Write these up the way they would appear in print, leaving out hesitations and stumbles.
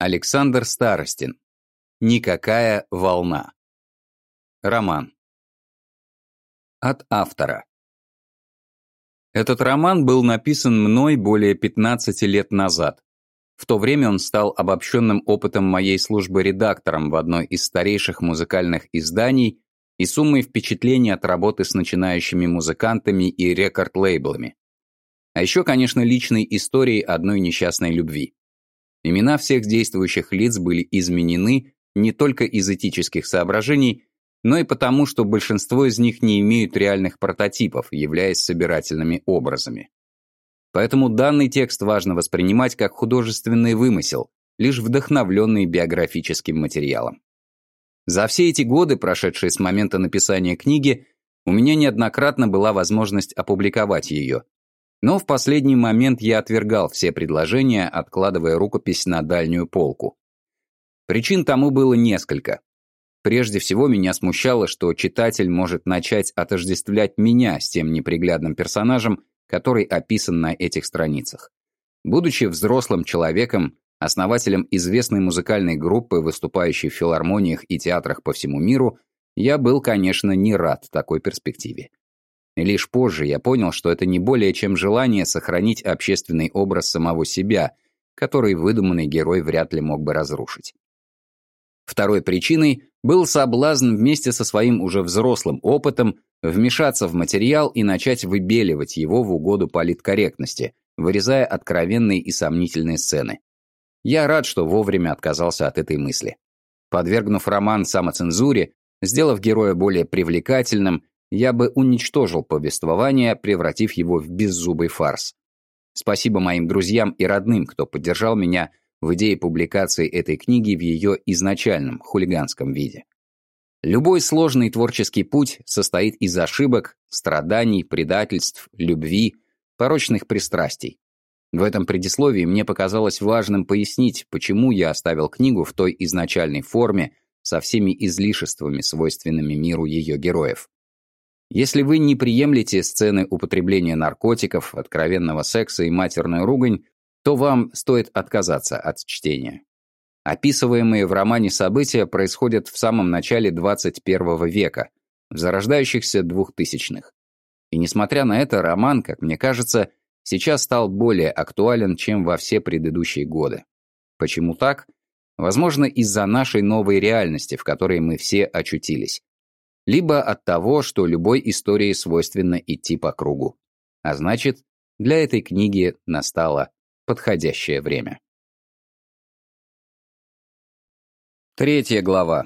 Александр Старостин. Никакая волна. Роман. От автора. Этот роман был написан мной более 15 лет назад. В то время он стал обобщенным опытом моей службы редактором в одной из старейших музыкальных изданий и суммой впечатлений от работы с начинающими музыкантами и рекорд-лейблами. А еще, конечно, личной историей одной несчастной любви. Имена всех действующих лиц были изменены не только из этических соображений, но и потому, что большинство из них не имеют реальных прототипов, являясь собирательными образами. Поэтому данный текст важно воспринимать как художественный вымысел, лишь вдохновленный биографическим материалом. За все эти годы, прошедшие с момента написания книги, у меня неоднократно была возможность опубликовать ее. Но в последний момент я отвергал все предложения, откладывая рукопись на дальнюю полку. Причин тому было несколько. Прежде всего, меня смущало, что читатель может начать отождествлять меня с тем неприглядным персонажем, который описан на этих страницах. Будучи взрослым человеком, основателем известной музыкальной группы, выступающей в филармониях и театрах по всему миру, я был, конечно, не рад такой перспективе. И лишь позже я понял, что это не более чем желание сохранить общественный образ самого себя, который выдуманный герой вряд ли мог бы разрушить. Второй причиной был соблазн вместе со своим уже взрослым опытом вмешаться в материал и начать выбеливать его в угоду политкорректности, вырезая откровенные и сомнительные сцены. Я рад, что вовремя отказался от этой мысли. Подвергнув роман самоцензуре, сделав героя более привлекательным, я бы уничтожил повествование, превратив его в беззубый фарс. Спасибо моим друзьям и родным, кто поддержал меня в идее публикации этой книги в ее изначальном хулиганском виде. Любой сложный творческий путь состоит из ошибок, страданий, предательств, любви, порочных пристрастий. В этом предисловии мне показалось важным пояснить, почему я оставил книгу в той изначальной форме со всеми излишествами, свойственными миру ее героев. Если вы не приемлете сцены употребления наркотиков, откровенного секса и матерную ругань, то вам стоит отказаться от чтения. Описываемые в романе события происходят в самом начале 21 века, в зарождающихся 2000-х. И несмотря на это, роман, как мне кажется, сейчас стал более актуален, чем во все предыдущие годы. Почему так? Возможно, из-за нашей новой реальности, в которой мы все очутились. Либо от того, что любой истории свойственно идти по кругу. А значит, для этой книги настало подходящее время. 3 глава.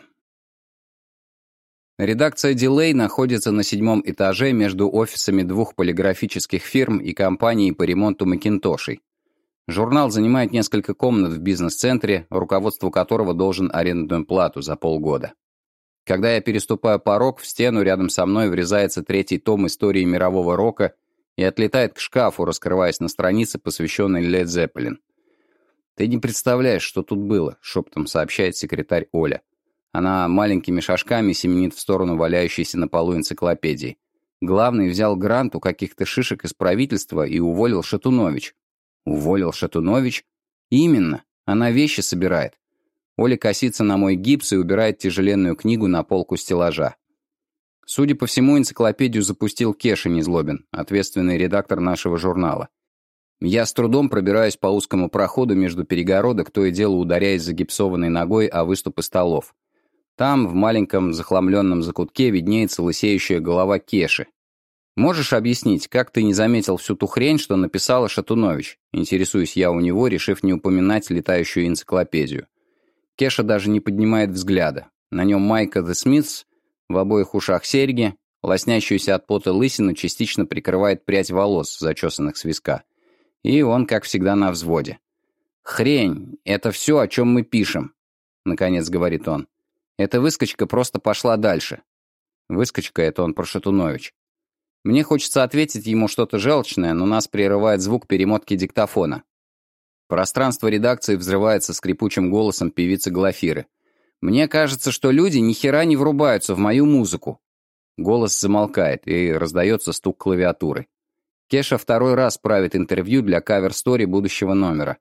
Редакция Delay находится на 7-м этаже между офисами 2 полиграфических фирм и компанией по ремонту макинтошей. Журнал занимает несколько комнат в бизнес-центре, руководству которого должен арендную плату за полгода. Когда я переступаю порог, в стену рядом со мной врезается 3-й том истории мирового рока и отлетает к шкафу, раскрываясь на странице, посвященной Led Zeppelin. «Ты не представляешь, что тут было», — шепотом сообщает секретарь Оля. Она маленькими шажками семенит в сторону валяющейся на полу энциклопедии. Главный взял грант у каких-то шишек из правительства и уволил Шатунович. Уволил Шатунович? Именно. Она вещи собирает. Оля косится на мой гипс и убирает тяжеленную книгу на полку стеллажа. Судя по всему, энциклопедию запустил Кеша Незлобин, ответственный редактор нашего журнала. Я с трудом пробираюсь по узкому проходу между перегородок, то и дело ударяясь загипсованной ногой о выступы столов. Там, в маленьком захламленном закутке, виднеется лысеющая голова Кеши. «Можешь объяснить, как ты не заметил всю ту хрень, что написала Шатунович?» Интересуюсь я у него, решив не упоминать летающую энциклопедию. Кеша даже не поднимает взгляда. На нем майка The Smiths, в обоих ушах серьги, лоснящуюся от пота лысину частично прикрывает прядь волос, зачесанных с виска. И он, как всегда, на взводе. «Хрень, это все, о чем мы пишем», — наконец говорит он. «Эта выскочка просто пошла дальше». Выскочка — это он про Шатунович. Мне хочется ответить ему что-то желчное, но нас прерывает звук перемотки диктофона. Пространство редакции взрывается скрипучим голосом певицы Глафиры. «Мне кажется, что люди ни хера не врубаются в мою музыку». Голос замолкает, и раздается стук клавиатуры. Кеша второй раз правит интервью для кавер-стори будущего номера.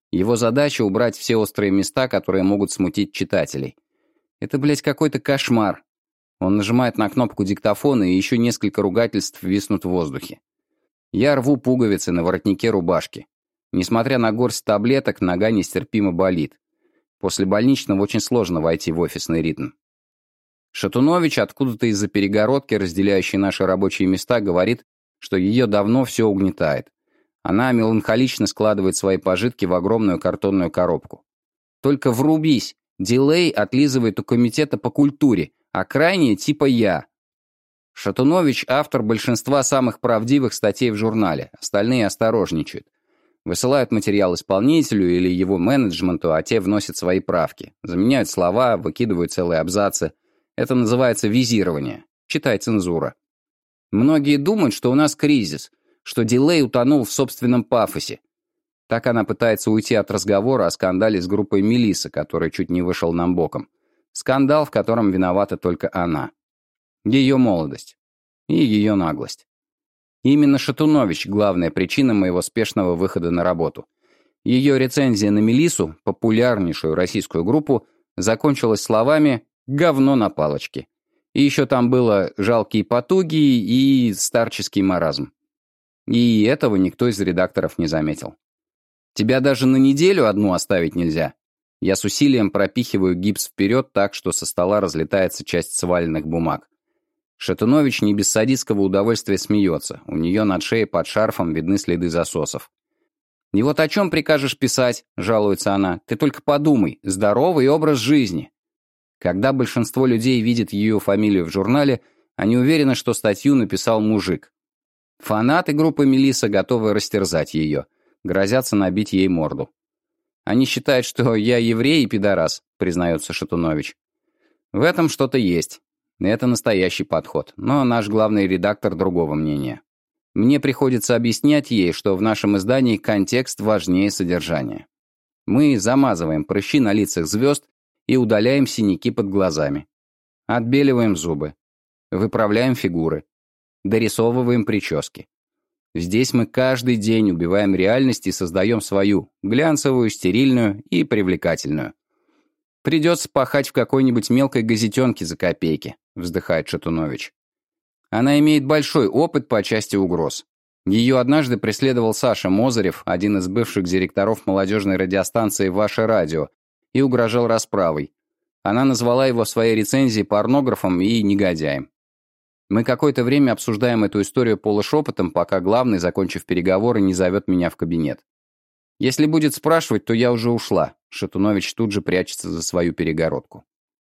Его задача — убрать все острые места, которые могут смутить читателей. Это, блядь, какой-то кошмар. Он нажимает на кнопку диктофона, и еще несколько ругательств виснут в воздухе. Я рву пуговицы на воротнике рубашки. Несмотря на горсть таблеток, нога нестерпимо болит. После больничного очень сложно войти в офисный ритм. Шатунович откуда-то из-за перегородки, разделяющей наши рабочие места, говорит, что ее давно все угнетает. Она меланхолично складывает свои пожитки в огромную картонную коробку. Только врубись, Дилей отлизывает у комитета по культуре, а крайне типа я. Шатунович — автор большинства самых правдивых статей в журнале, остальные осторожничают. Высылают материал исполнителю или его менеджменту, а те вносят свои правки. Заменяют слова, выкидывают целые абзацы. Это называется визирование. Читай цензура. Многие думают, что у нас кризис, что Дилей утонул в собственном пафосе. Так она пытается уйти от разговора о скандале с группой Мелисса, который чуть не вышел нам боком. Скандал, в котором виновата только она. Ее молодость. И ее наглость. Именно Шатунович — главная причина моего спешного выхода на работу. Ее рецензия на Мелиссу, популярнейшую российскую группу, закончилась словами «говно на палочке». И еще там было «жалкие потуги» и «старческий маразм». И этого никто из редакторов не заметил. Тебя даже на неделю одну оставить нельзя. Я с усилием пропихиваю гипс вперед так, что со стола разлетается часть сваленных бумаг. Шатунович не без садистского удовольствия смеется. У нее над шеей под шарфом видны следы засосов. «И вот о чем прикажешь писать?» — жалуется она. «Ты только подумай. Здоровый образ жизни». Когда большинство людей видит ее фамилию в журнале, они уверены, что статью написал мужик. Фанаты группы Мелисса готовы растерзать ее, грозятся набить ей морду. «Они считают, что я еврей и пидорас», — признается Шатунович. В этом что-то есть. Это настоящий подход, но наш главный редактор другого мнения. Мне приходится объяснять ей, что в нашем издании контекст важнее содержания. Мы замазываем прыщи на лицах звезд и удаляем синяки под глазами. Отбеливаем зубы. Выправляем фигуры. Дорисовываем прически. Здесь мы каждый день убиваем реальность и создаем свою, глянцевую, стерильную и привлекательную. «Придется пахать в какой-нибудь мелкой газетенке за копейки», — вздыхает Шатунович. Она имеет большой опыт по части угроз. Ее однажды преследовал Саша Мозырев, один из бывших директоров молодежной радиостанции «Ваше радио», и угрожал расправой. Она назвала его в своей рецензии порнографом и негодяем. Мы какое-то время обсуждаем эту историю полушепотом, пока главный, закончив переговоры, не зовет меня в кабинет. Если будет спрашивать, то я уже ушла. Шатунович тут же прячется за свою перегородку.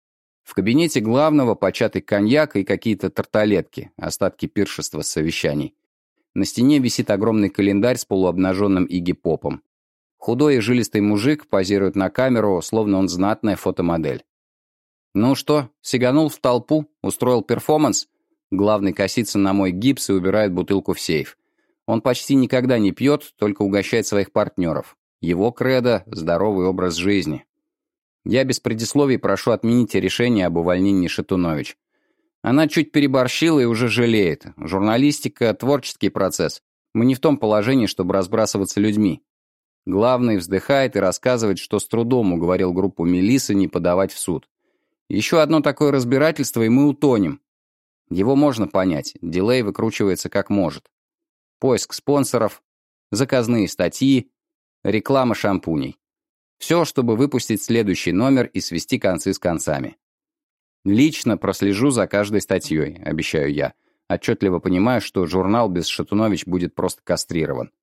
В кабинете главного початый коньяк и какие-то тарталетки, остатки пиршества с совещаний. На стене висит огромный календарь с полуобнаженным Игги Попом. Худой и жилистый мужик позирует на камеру, словно он знатная фотомодель. «Ну что, сиганул в толпу? Устроил перформанс?» Главный косится на мой гипс и убирает бутылку в сейф. Он почти никогда не пьет, только угощает своих партнеров. Его кредо — здоровый образ жизни. Я без предисловий прошу отменить решение об увольнении Шатунович. Она чуть переборщила и уже жалеет. Журналистика — творческий процесс. Мы не в том положении, чтобы разбрасываться людьми. Главный вздыхает и рассказывает, что с трудом уговорил группу Мелиссы не подавать в суд. Еще одно такое разбирательство, и мы утонем. Его можно понять, Дилей выкручивается как может. Поиск спонсоров, заказные статьи, реклама шампуней. Все, чтобы выпустить следующий номер и свести концы с концами. Лично прослежу за каждой статьей, обещаю я, отчетливо понимаю, что журнал без Шатунович будет просто кастрирован.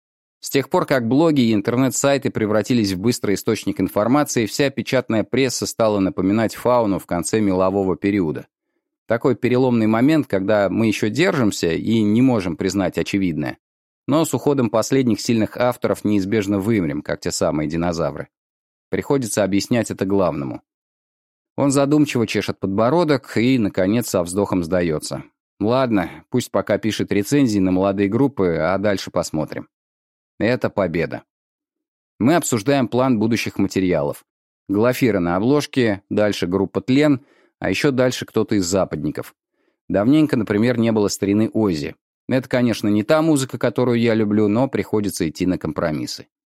С тех пор, как блоги и интернет-сайты превратились в быстрый источник информации, вся печатная пресса стала напоминать фауну в конце мелового периода. Такой переломный момент, когда мы еще держимся и не можем признать очевидное. Но с уходом последних сильных авторов неизбежно вымрем, как те самые динозавры. Приходится объяснять это главному. Он задумчиво чешет подбородок и, наконец, со вздохом сдается. Ладно, пусть пока пишет рецензии на молодые группы, а дальше посмотрим. Это победа. Мы обсуждаем план будущих материалов. Глафира на обложке, дальше группа «Тлен», а еще дальше кто-то из западников. Давненько, например, не было старины Оззи. Это, конечно, не та музыка, которую я люблю, но приходится идти на компромиссы.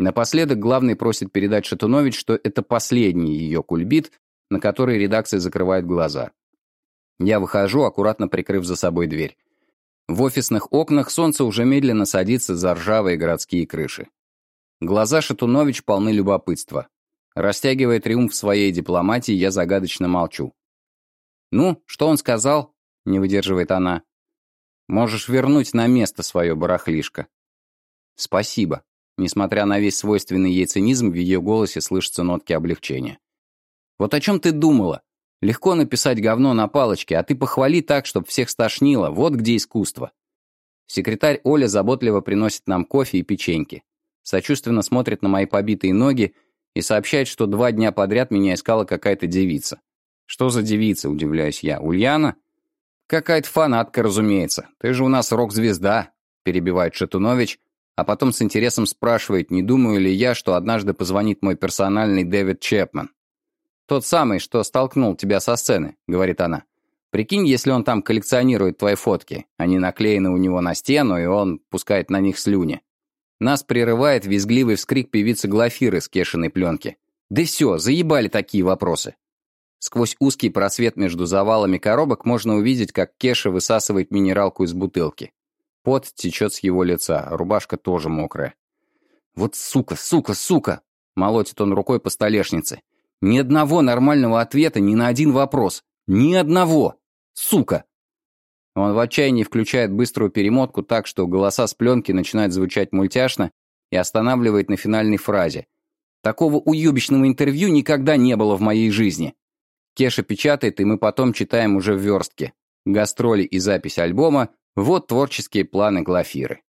Напоследок главный просит передать Шатунович, что это последний ее кульбит, на который редакция закрывает глаза. Я выхожу, аккуратно прикрыв за собой дверь. В офисных окнах солнце уже медленно садится за ржавые городские крыши. Глаза Шатунович полны любопытства. Растягивая триумф своей дипломатии, я загадочно молчу. «Ну, что он сказал?» — не выдерживает она. «Можешь вернуть на место свое барахлишко». «Спасибо». Несмотря на весь свойственный ей цинизм, в ее голосе слышатся нотки облегчения. «Вот о чем ты думала? Легко написать говно на палочке, а ты похвали так, чтоб всех стошнило. Вот где искусство». Секретарь Оля заботливо приносит нам кофе и печеньки. Сочувственно смотрит на мои побитые ноги и сообщает, что 2 дня подряд меня искала какая-то девица. «Что за девица?» – удивляюсь я. «Ульяна?» «Какая-то фанатка, разумеется. Ты же у нас рок-звезда», – перебивает Шатунович, а потом с интересом спрашивает, не думаю ли я, что однажды позвонит мой персональный Дэвид Чепман. «Тот самый, что столкнул тебя со сцены», — говорит она. «Прикинь, если он там коллекционирует твои фотки. Они наклеены у него на стену, и он пускает на них слюни». Нас прерывает визгливый вскрик певицы Глафиры с Кешиной пленки. «Да все, заебали такие вопросы». Сквозь узкий просвет между завалами коробок можно увидеть, как Кеша высасывает минералку из бутылки. Пот течет с его лица, рубашка тоже мокрая. «Вот сука, сука, сука!» — молотит он рукой по столешнице. «Ни одного нормального ответа ни на один вопрос. Ни одного! Сука!» Он в отчаянии включает быструю перемотку так, что голоса с пленки начинают звучать мультяшно и останавливает на финальной фразе. «Такого уебищного интервью никогда не было в моей жизни». Кеша печатает, и мы потом читаем уже в верстке. Гастроли и запись альбома — вот творческие планы Глафиры.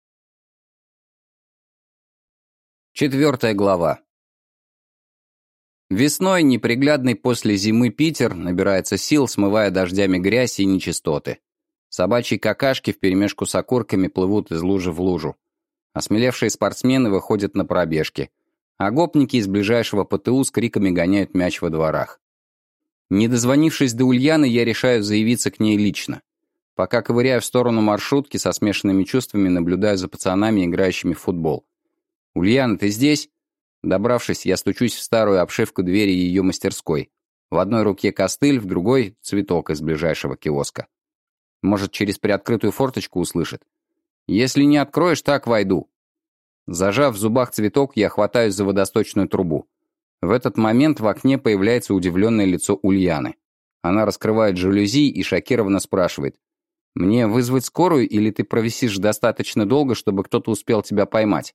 4 глава. Весной неприглядный после зимы Питер набирается сил, смывая дождями грязь и нечистоты. Собачьи какашки вперемешку с окурками плывут из лужи в лужу. Осмелевшие спортсмены выходят на пробежки, а гопники из ближайшего ПТУ с криками гоняют мяч во дворах. Не дозвонившись до Ульяны, я решаю заявиться к ней лично. Пока ковыряю в сторону маршрутки, со смешанными чувствами наблюдаю за пацанами, играющими в футбол. «Ульяна, ты здесь?» Добравшись, я стучусь в старую обшивку двери ее мастерской. В одной руке костыль, в другой — цветок из ближайшего киоска. Может, через приоткрытую форточку услышит. «Если не откроешь, так войду». Зажав в зубах цветок, я хватаюсь за водосточную трубу. В этот момент в окне появляется удивленное лицо Ульяны. Она раскрывает жалюзи и шокированно спрашивает: «Мне вызвать скорую, или ты провисишь достаточно долго, чтобы кто-то успел тебя поймать?»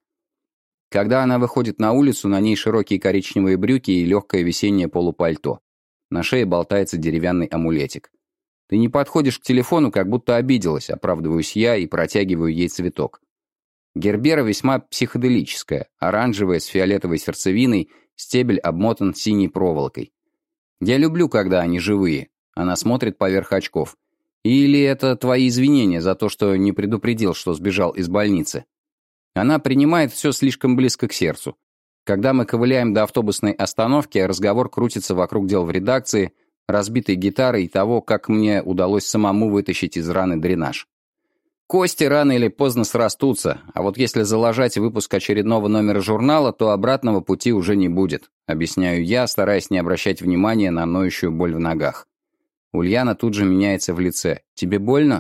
Когда она выходит на улицу, на ней широкие коричневые брюки и легкое весеннее полупальто. На шее болтается деревянный амулетик. «Ты не подходишь к телефону, как будто обиделась», — оправдываюсь я и протягиваю ей цветок. Гербера весьма психоделическая, оранжевая, с фиолетовой сердцевиной, стебель обмотан синей проволокой. «Я люблю, когда они живые», — она смотрит поверх очков. «Или это твои извинения за то, что не предупредил, что сбежал из больницы?» Она принимает все слишком близко к сердцу. Когда мы ковыляем до автобусной остановки, разговор крутится вокруг дел в редакции, разбитой гитары и того, как мне удалось самому вытащить из раны дренаж. Кости рано или поздно срастутся, а вот если залажать выпуск очередного номера журнала, то обратного пути уже не будет, объясняю я, стараясь не обращать внимания на ноющую боль в ногах. Ульяна тут же меняется в лице. «Тебе больно?»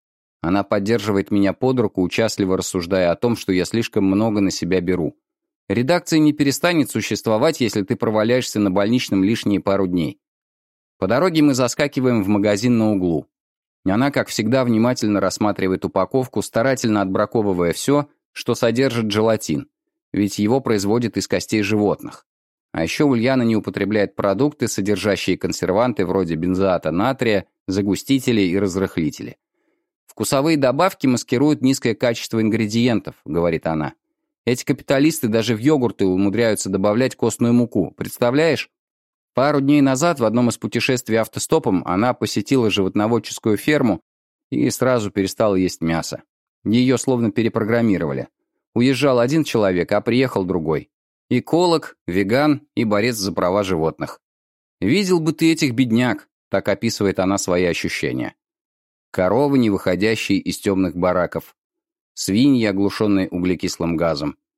Она поддерживает меня под руку, участливо рассуждая о том, что я слишком много на себя беру. Редакция не перестанет существовать, если ты проваляешься на больничном лишние пару дней. По дороге мы заскакиваем в магазин на углу. Она, как всегда, внимательно рассматривает упаковку, старательно отбраковывая все, что содержит желатин, ведь его производят из костей животных. А еще Ульяна не употребляет продукты, содержащие консерванты вроде бензоата натрия, загустители и разрыхлители. «Вкусовые добавки маскируют низкое качество ингредиентов», — говорит она. «Эти капиталисты даже в йогурты умудряются добавлять костную муку. Представляешь?» Пару дней назад в одном из путешествий автостопом она посетила животноводческую ферму и сразу перестала есть мясо. Ее словно перепрограммировали. Уезжал один человек, а приехал другой. Эколог, веган и борец за права животных. «Видел бы ты этих бедняк», — так описывает она свои ощущения. Коровы, не выходящие из темных бараков. Свиньи, оглушенные углекислым газом.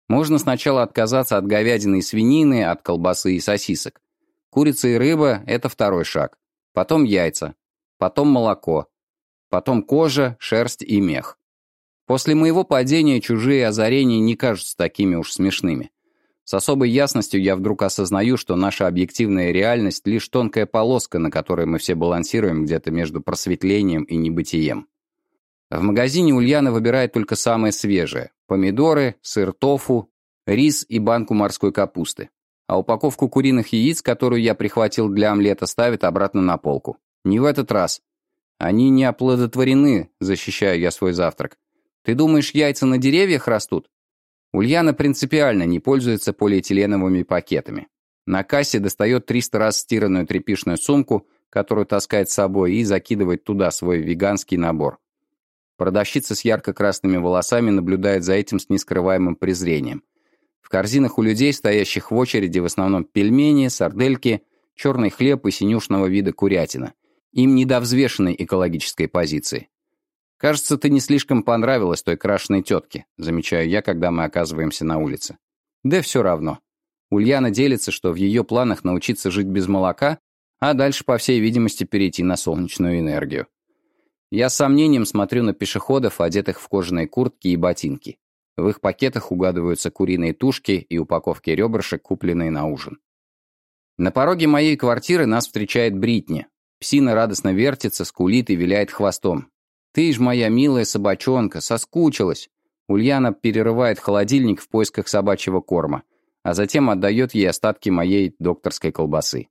Можно сначала отказаться от говядины и свинины, от колбасы и сосисок. Курица и рыба – это второй шаг. Потом яйца. Потом молоко. Потом кожа, шерсть и мех. После моего падения чужие озарения не кажутся такими уж смешными. С особой ясностью я вдруг осознаю, что наша объективная реальность – лишь тонкая полоска, на которой мы все балансируем где-то между просветлением и небытием. В магазине Ульяна выбирает только самое свежее – помидоры, сыр тофу, рис и банку морской капусты. А упаковку куриных яиц, которую я прихватил для омлета, ставит обратно на полку. Не в этот раз. Они не оплодотворены, защищаю я свой завтрак. Ты думаешь, яйца на деревьях растут? Ульяна принципиально не пользуется полиэтиленовыми пакетами. На кассе достает 300 раз стиранную тряпичную сумку, которую таскает с собой, и закидывает туда свой веганский набор. Продавщица с ярко-красными волосами наблюдает за этим с нескрываемым презрением. В корзинах у людей, стоящих в очереди, в основном пельмени, сардельки, черный хлеб и синюшного вида курятина. Им не до взвешенной экологической позиции. «Кажется, ты не слишком понравилась той крашеной тетке», замечаю я, когда мы оказываемся на улице. Да все равно. Ульяна делится, что в ее планах научиться жить без молока, а дальше, по всей видимости, перейти на солнечную энергию. Я с сомнением смотрю на пешеходов, одетых в кожаные куртки и ботинки. В их пакетах угадываются куриные тушки и упаковки ребрышек, купленные на ужин. На пороге моей квартиры нас встречает Бритни. Псина радостно вертится, скулит и виляет хвостом. «Ты ж моя милая собачонка, соскучилась!» Ульяна перерывает холодильник в поисках собачьего корма, а затем отдает ей остатки моей докторской колбасы.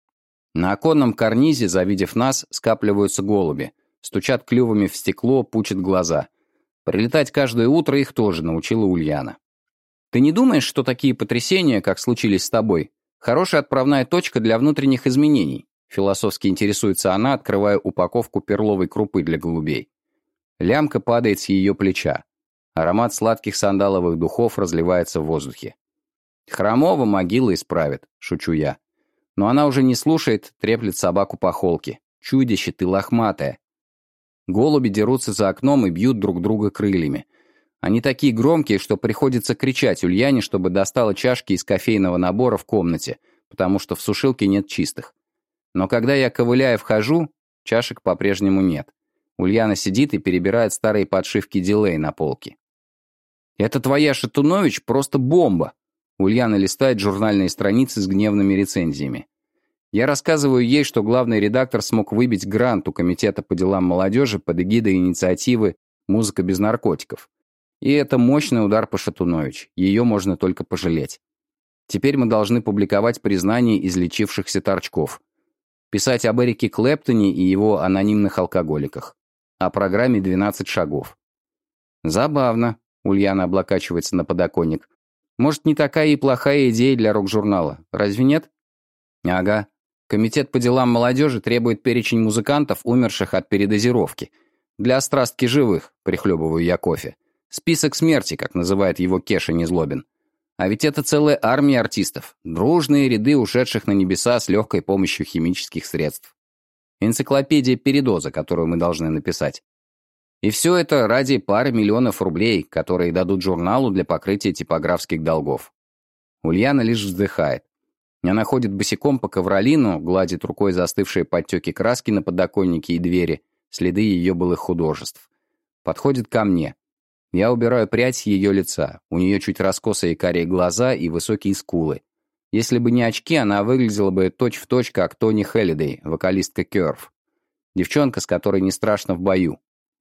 На оконном карнизе, завидев нас, скапливаются голуби, стучат клювами в стекло, пучат глаза. Прилетать каждое утро их тоже научила Ульяна. «Ты не думаешь, что такие потрясения, как случились с тобой, хорошая отправная точка для внутренних изменений?» Философски интересуется она, открывая упаковку перловой крупы для голубей. Лямка падает с ее плеча. Аромат сладких сандаловых духов разливается в воздухе. «Хромого могила исправит», — шучу я. Но она уже не слушает, треплет собаку по холке. «Чудище ты лохматое». Голуби дерутся за окном и бьют друг друга крыльями. Они такие громкие, что приходится кричать Ульяне, чтобы достала чашки из кофейного набора в комнате, потому что в сушилке нет чистых. Но когда я, ковыляя, вхожу, чашек по-прежнему нет. Ульяна сидит и перебирает старые подшивки дилей на полке. «Это твоя Шатунович просто бомба!» Ульяна листает журнальные страницы с гневными рецензиями. Я рассказываю ей, что главный редактор смог выбить грант у Комитета по делам молодежи под эгидой инициативы «Музыка без наркотиков». И это мощный удар по Шатунович. Ее можно только пожалеть. Теперь мы должны публиковать признание излечившихся торчков. Писать об Эрике Клэптоне и его анонимных алкоголиках. О программе «12 шагов». Забавно, Ульяна облокачивается на подоконник. Может, не такая и плохая идея для рок-журнала, разве нет? Ага. Комитет по делам молодежи требует перечень музыкантов, умерших от передозировки. Для острастки живых, прихлебываю я кофе. Список смерти, как называет его Кеша Незлобин. А ведь это целая армия артистов, дружные ряды ушедших на небеса с легкой помощью химических средств. Энциклопедия передоза, которую мы должны написать. И все это ради пары миллионов рублей, которые дадут журналу для покрытия типографских долгов. Ульяна лишь вздыхает. Она ходит босиком по ковролину, гладит рукой застывшие подтеки краски на подоконнике и двери, следы ее былых художеств. Подходит ко мне. Я убираю прядь с ее лица. У нее чуть раскосые карие глаза и высокие скулы. Если бы не очки, она выглядела бы точь-в-точь, как Тони Хеллидей, вокалистка Curve. Девчонка, с которой не страшно в бою.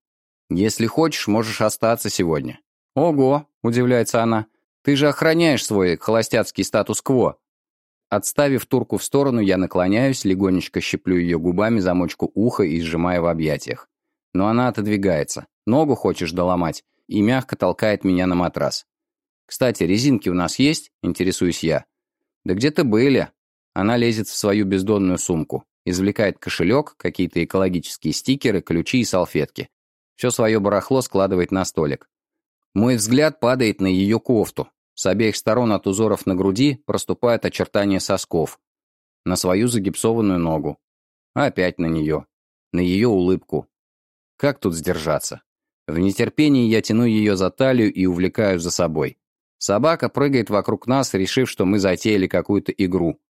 «Если хочешь, можешь остаться сегодня». «Ого», — удивляется она, — «ты же охраняешь свой холостяцкий статус-кво». Отставив турку в сторону, я наклоняюсь, легонечко щиплю ее губами замочку уха и сжимаю в объятиях. Но она отодвигается. «Ногу хочешь доломать?» И мягко толкает меня на матрас. «Кстати, резинки у нас есть?» — интересуюсь я. «Да где-то были». Она лезет в свою бездонную сумку, извлекает кошелек, какие-то экологические стикеры, ключи и салфетки. Все свое барахло складывает на столик. Мой взгляд падает на ее кофту. С обеих сторон от узоров на груди проступают очертания сосков. На свою загипсованную ногу. Опять на нее. На ее улыбку. Как тут сдержаться? В нетерпении я тяну ее за талию и увлекаю за собой. Собака прыгает вокруг нас, решив, что мы затеяли какую-то игру.